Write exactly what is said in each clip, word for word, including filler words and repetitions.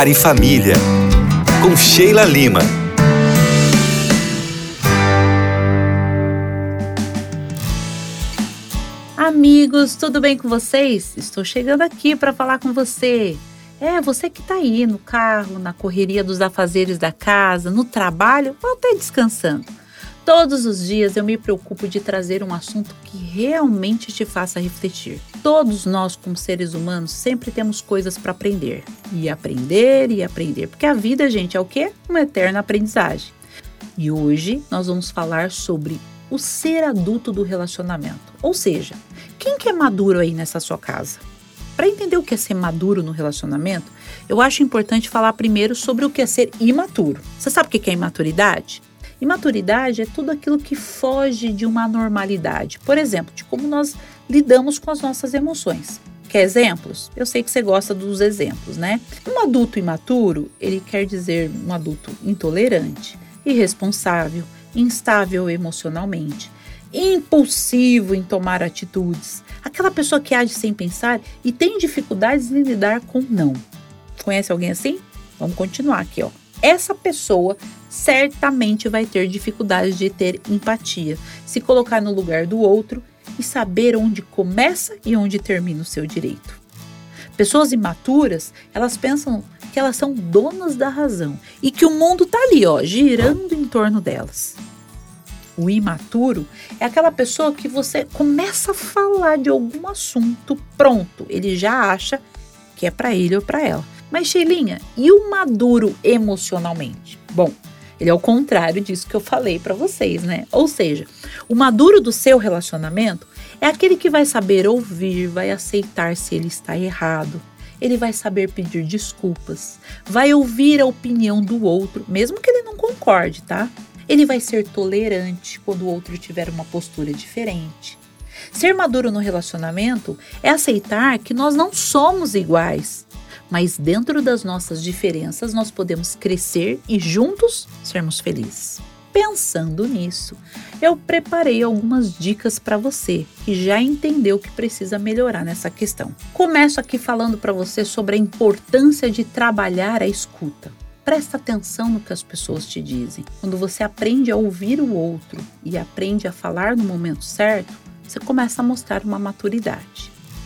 Lar e Família, com Sheila Lima. Amigos, tudo bem com vocês? Estou chegando aqui para falar com você. É, você que está aí no carro, na correria dos afazeres da casa, no trabalho ou até descansando. Todos os dias eu me preocupo de trazer um assunto que realmente te faça refletir. Todos nós, como seres humanos, sempre temos coisas para aprender. E aprender e aprender. Porque a vida, gente, é o quê? Uma eterna aprendizagem. E hoje nós vamos falar sobre o ser adulto do relacionamento. Ou seja, quem que é maduro aí nessa sua casa? Para entender o que é ser maduro no relacionamento, eu acho importante falar primeiro sobre o que é ser imaturo. Você sabe o que é imaturidade? Imaturidade é tudo aquilo que foge de uma normalidade. Por exemplo, de como nós lidamos com as nossas emoções. Quer exemplos? Eu sei que você gosta dos exemplos, né? Um adulto imaturo, ele quer dizer um adulto intolerante, irresponsável, instável emocionalmente, impulsivo em tomar atitudes. Aquela pessoa que age sem pensar e tem dificuldades em lidar com não. Conhece alguém assim? Vamos continuar aqui, ó. Essa pessoa certamente vai ter dificuldades de ter empatia, se colocar no lugar do outro e saber onde começa e onde termina o seu direito. Pessoas imaturas, elas pensam que elas são donas da razão e que o mundo está ali, ó, girando em torno delas. O imaturo é aquela pessoa que você começa a falar de algum assunto, pronto, ele já acha que é para ele ou para ela. Mas, Sheilinha, e o maduro emocionalmente? Bom, ele é o contrário disso que eu falei para vocês, né? Ou seja, o maduro do seu relacionamento é aquele que vai saber ouvir, vai aceitar se ele está errado, ele vai saber pedir desculpas, vai ouvir a opinião do outro, mesmo que ele não concorde, tá? Ele vai ser tolerante quando o outro tiver uma postura diferente. Ser maduro no relacionamento é aceitar que nós não somos iguais, mas dentro das nossas diferenças nós podemos crescer e juntos sermos felizes. Pensando nisso, eu preparei algumas dicas para você que já entendeu que precisa melhorar nessa questão. Começo aqui falando para você sobre a importância de trabalhar a escuta. Presta atenção no que as pessoas te dizem. Quando você aprende a ouvir o outro e aprende a falar no momento certo, você começa a mostrar uma maturidade.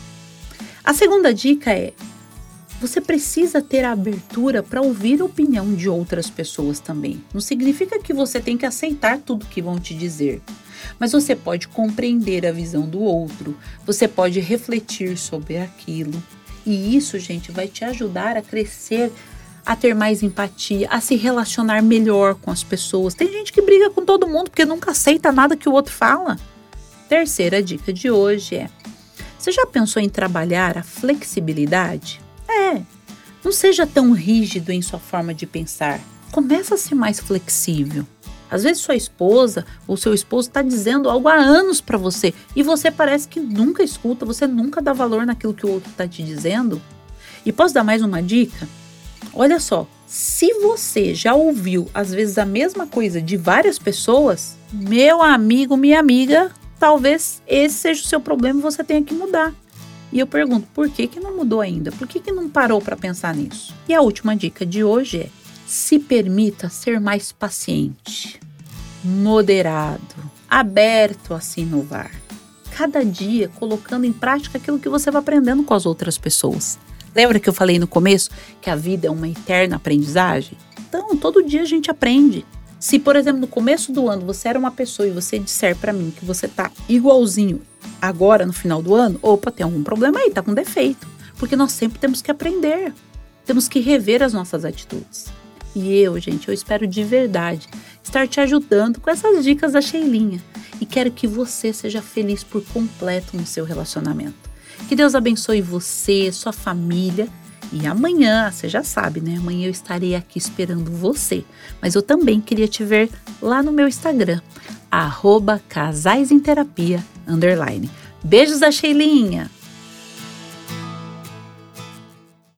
A segunda dica é: você precisa ter a abertura para ouvir a opinião de outras pessoas também. Não significa que você tem que aceitar tudo que vão te dizer, mas você pode compreender a visão do outro, você pode refletir sobre aquilo. E isso, gente, vai te ajudar a crescer, a ter mais empatia, a se relacionar melhor com as pessoas. Tem gente que briga com todo mundo porque nunca aceita nada que o outro fala. Terceira dica de hoje é: você já pensou em trabalhar a flexibilidade? É, não seja tão rígido em sua forma de pensar. Começa a ser mais flexível. Às vezes sua esposa ou seu esposo está dizendo algo há anos para você e você parece que nunca escuta, você nunca dá valor naquilo que o outro está te dizendo. E posso dar mais uma dica? Olha só, se você já ouviu às vezes a mesma coisa de várias pessoas, meu amigo, minha amiga, talvez esse seja o seu problema e você tenha que mudar. E eu pergunto, por que que não mudou ainda? Por que que não parou para pensar nisso? E a última dica de hoje é: se permita ser mais paciente, moderado, aberto a se inovar. Cada dia colocando em prática aquilo que você vai aprendendo com as outras pessoas. Lembra que eu falei no começo que a vida é uma eterna aprendizagem? Então, todo dia a gente aprende. Se, por exemplo, no começo do ano você era uma pessoa e você disser para mim que você tá igualzinho agora no final do ano, opa, tem algum problema aí, tá com defeito. Porque nós sempre temos que aprender, temos que rever as nossas atitudes. E eu, gente, eu espero de verdade estar te ajudando com essas dicas da Sheilinha. E quero que você seja feliz por completo no seu relacionamento. Que Deus abençoe você, sua família. E amanhã, você já sabe, né? Amanhã eu estarei aqui esperando você. Mas eu também queria te ver lá no meu Instagram, arroba casais em terapia, underline. Beijos da Sheilinha!